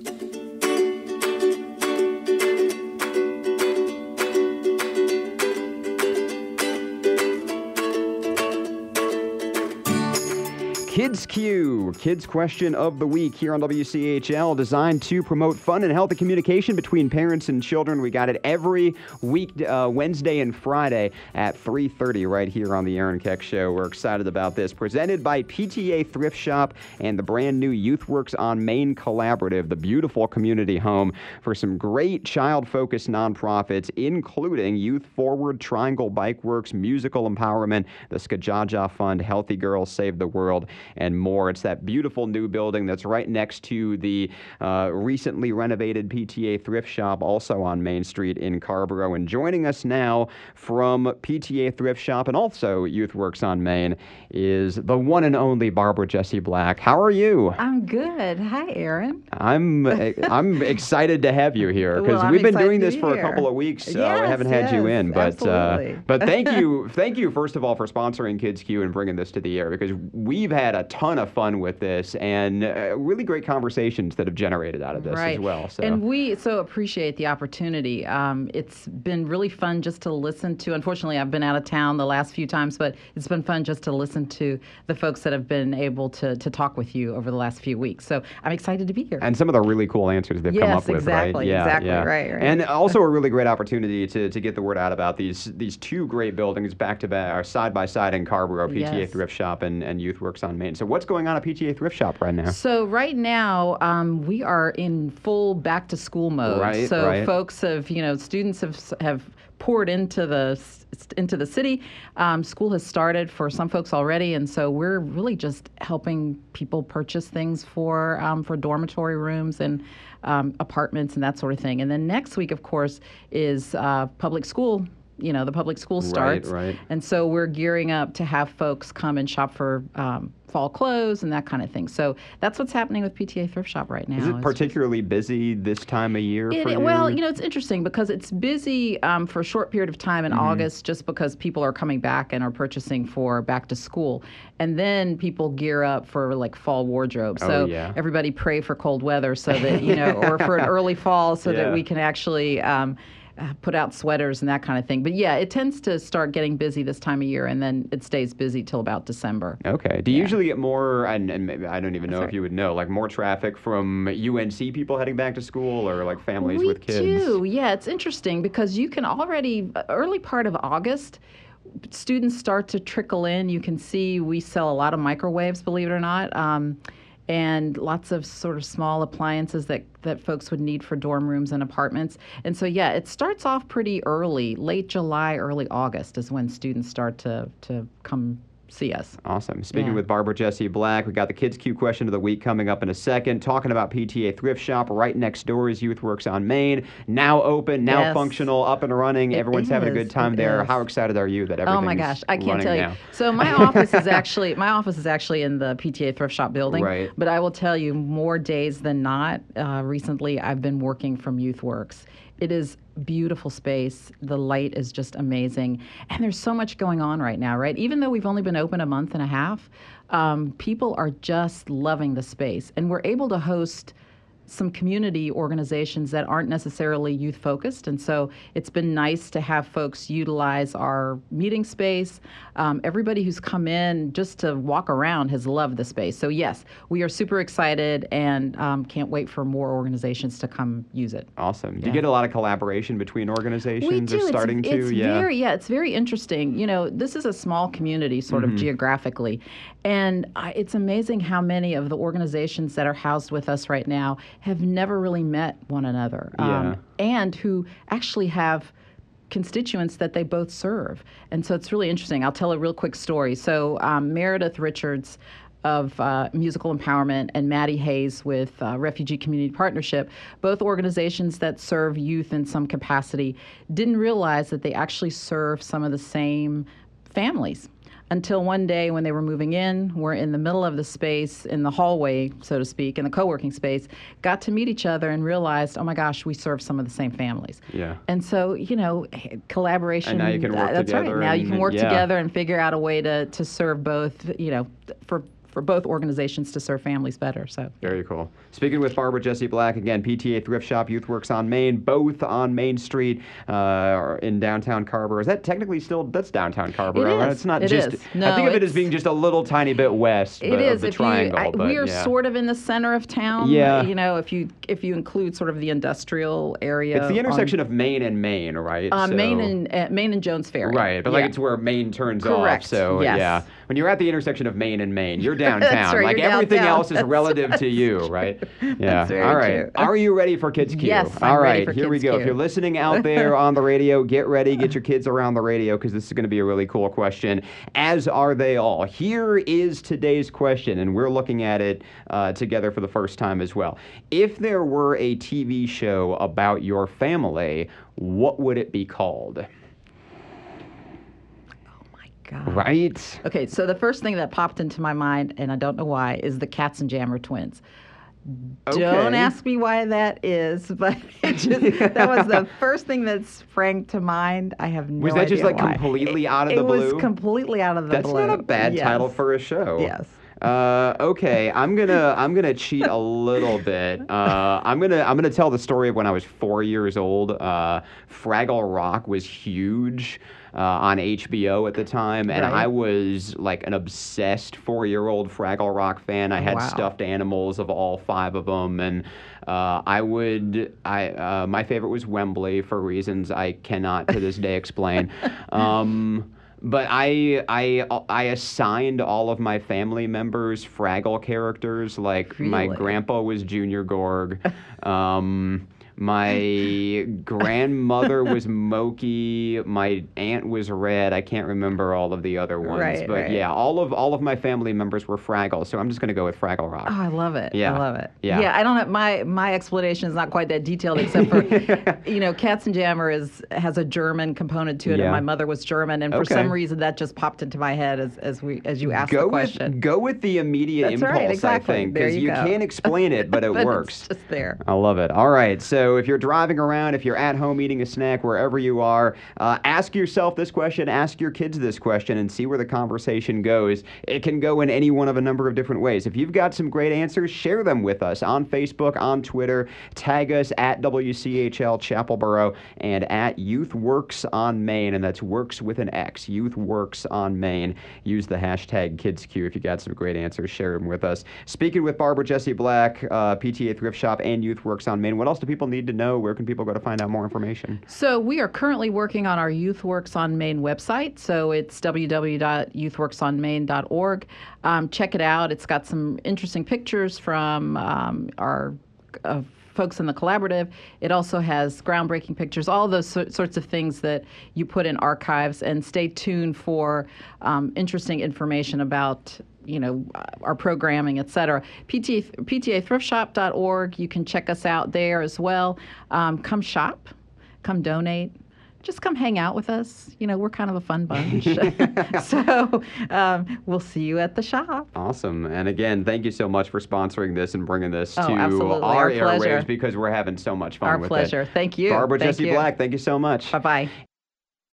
Kids Q, Kids Question of the Week here on WCHL, designed to promote fun and healthy communication between parents and children. We got it every week, Wednesday and Friday at 3:30 right here on the Aaron Keck Show. We're excited about this. Presented by PTA Thrift Shop and the brand new YouthWorks on Main Collaborative, the beautiful community home for some great child-focused nonprofits, including Youth Forward, Triangle Bike Works, Musical Empowerment, the Skajaja Fund, Healthy Girls Save the World, and more. It's that beautiful new building that's right next to the recently renovated PTA Thrift Shop, also on Main Street in Carrboro. And joining us now from PTA Thrift Shop and also YouthWorks on Main is the one and only Barbara Jessie Black. How are you? I'm good. Hi, Aaron. I'm excited to have you here because we've been doing this for a couple of weeks. Yes, we haven't had you in, but thank you first of all for sponsoring Kids Q and bringing this to the air, because we've had a ton of fun with this and really great conversations that have generated out of this as well. So. And we so appreciate the opportunity. It's been really fun just to listen to. Unfortunately, I've been out of town the last few times, but it's been fun just to listen to the folks that have been able to talk with you over the last few weeks. So I'm excited to be here. And some of the really cool answers they've come up with, right? Exactly, right. And also a really great opportunity to get the word out about these two great buildings back to back, or side by side in Carrboro, PTA Thrift Shop and YouthWorks on Main. So what's going on at PTA Thrift Shop right now? So right now, we are in full back to school mode. Folks have, students have poured into the city. School has started for some folks already, and so we're really just helping people purchase things for dormitory rooms and apartments and that sort of thing. And then next week, of course, is public school. The public school starts. Right. And so we're gearing up to have folks come and shop for fall clothes and that kind of thing. So that's what's happening with PTA Thrift Shop right now. Is it particularly busy this time of year for you? Well, it's interesting because it's busy for a short period of time in August, just because people are coming back and are purchasing for back to school. And then people gear up for like fall wardrobe. So everybody pray for cold weather so that, or for an early fall so that we can actually put out sweaters and that kind of thing. But it tends to start getting busy this time of year, and then it stays busy till about December. Okay. Do you usually get more, and I don't even know if you would know, like more traffic from UNC people heading back to school, or like families with kids? We do. Yeah, it's interesting because you can already, early part of August, students start to trickle in. You can see we sell a lot of microwaves, believe it or not. And lots of sort of small appliances that folks would need for dorm rooms and apartments. And so, it starts off pretty early. Late July, early August is when students start to come see us. Awesome. Speaking with Barbara Jessie Black, we got the Kids Q question of the week coming up in a second. Talking about PTA Thrift Shop. Right next door is YouthWorks on Main. Now open, now functional, up and running. Everyone's having a good time there. How excited are you that everything's Oh my gosh, I can't tell you. Now? So my office is actually in the PTA Thrift Shop building. Right. But I will tell you, more days than not, recently I've been working from YouthWorks. It is beautiful space. The light is just amazing. And there's so much going on right now, right? Even though we've only been open a month and a half, people are just loving the space. And we're able to host some community organizations that aren't necessarily youth focused. And so it's been nice to have folks utilize our meeting space. Everybody who's come in just to walk around has loved the space. So yes, we are super excited and can't wait for more organizations to come use it. Awesome. Do you get a lot of collaboration between organizations? We do. Or starting it's very interesting. This is a small community sort of geographically. And it's amazing how many of the organizations that are housed with us right now have never really met one another, and who actually have constituents that they both serve. And so it's really interesting. I'll tell a real quick story. So Meredith Richards of Musical Empowerment and Maddie Hayes with Refugee Community Partnership, both organizations that serve youth in some capacity, didn't realize that they actually serve some of the same families. Until one day when they were moving in, we're in the middle of the space, in the hallway, so to speak, in the co-working space, got to meet each other and realized, oh my gosh, we serve some of the same families. Yeah. And so, collaboration. And now you can work together. That's right. Now you can work together and figure out a way to serve both, for for both organizations to serve families better. So very cool. Speaking with Barbara Jessie Black, again, PTA Thrift Shop, YouthWorks on Main, both on Main Street in downtown Carrboro. Is that technically still, that's downtown Carrboro, right? It's not just, No, I think of it as being just a little tiny bit west of the triangle. We are sort of in the center of town. Yeah. You know, if you include sort of the industrial area. It's the intersection of Main and Main, right? Main and Jones Ferry. Right, but like it's where Main turns off. So yes. yeah, when you're at the intersection of Main and Main, you're downtown. That's right, like you're everything downtown. else is relative to you, right? Yeah. That's very All right. true. Are you ready for Kids Q? Yes, I'm All right, ready for here we Kids go. Q. If you're listening out there on the radio, get ready, get your kids around the radio because this is going to be a really cool question, as are they all. Here is today's question, and we're looking at it together for the first time as well. If there were a TV show about your family, what would it be called? God. Right? Okay, so the first thing that popped into my mind, and I don't know why, is the Katzenjammer twins. Okay. Don't ask me why that is, but that was the first thing that sprang to mind. I have no idea. Was that just like why. completely out of the blue? It was completely out of the That's blue. not a bad Yes. title for a show. Yes. Okay, I'm gonna cheat a little bit. I'm gonna tell the story of when I was 4 years old. Fraggle Rock was huge on HBO at the time, and Right. I was like an obsessed 4-year-old Fraggle Rock fan. I had Wow. stuffed animals of all 5 of them, and my favorite was Wembley for reasons I cannot to this day explain. But I assigned all of my family members Fraggle characters. Like my Really? grandpa was Junior Gorg. My grandmother was Moki. My aunt was Red. I can't remember all of the other ones. Right, but right. yeah, all of my family members were Fraggle. So I'm just going to go with Fraggle Rock. Oh, I love it. Yeah. I love it. Yeah. I don't have my explanation is not quite that detailed, except for Katzenjammer has a German component to it, Yeah. and my mother was German, and for Okay. some reason that just popped into my head as you asked the question. Go with the immediate That's impulse, right, exactly. I think, There because you you go. can't explain it, but it But works. It's just there. I love it. All right. So if you're driving around, if you're at home eating a snack, wherever you are, ask yourself this question, ask your kids this question, and see where the conversation goes. It can go in any one of a number of different ways. If you've got some great answers, share them with us on Facebook, on Twitter. Tag us at WCHL Chapelboro and at YouthWorks on Main, and that's works with an X. YouthWorks on Main. Use the hashtag KidsQ if you got some great answers. Share them with us. Speaking with Barbara Jessie Black, PTA Thrift Shop and YouthWorks on Main, what else do people need to know? Where can people go to find out more information? So we are currently working on our YouthWorks on Main website. So it's www.youthworksonmain.org. Check it out. It's got some interesting pictures from our folks in the collaborative. It also has groundbreaking pictures, all those sorts of things that you put in archives. And stay tuned for interesting information about our programming, et cetera. PTAthriftshop.org. You can check us out there as well. Come shop, come donate. Just come hang out with us. We're kind of a fun bunch. So we'll see you at the shop. Awesome. And again, thank you so much for sponsoring this and bringing this to absolutely. our Our pleasure. airwaves because we're having so much fun Our with pleasure. it. Thank you. Barbara Thank Jessie you. Black, thank you so much. Bye-bye.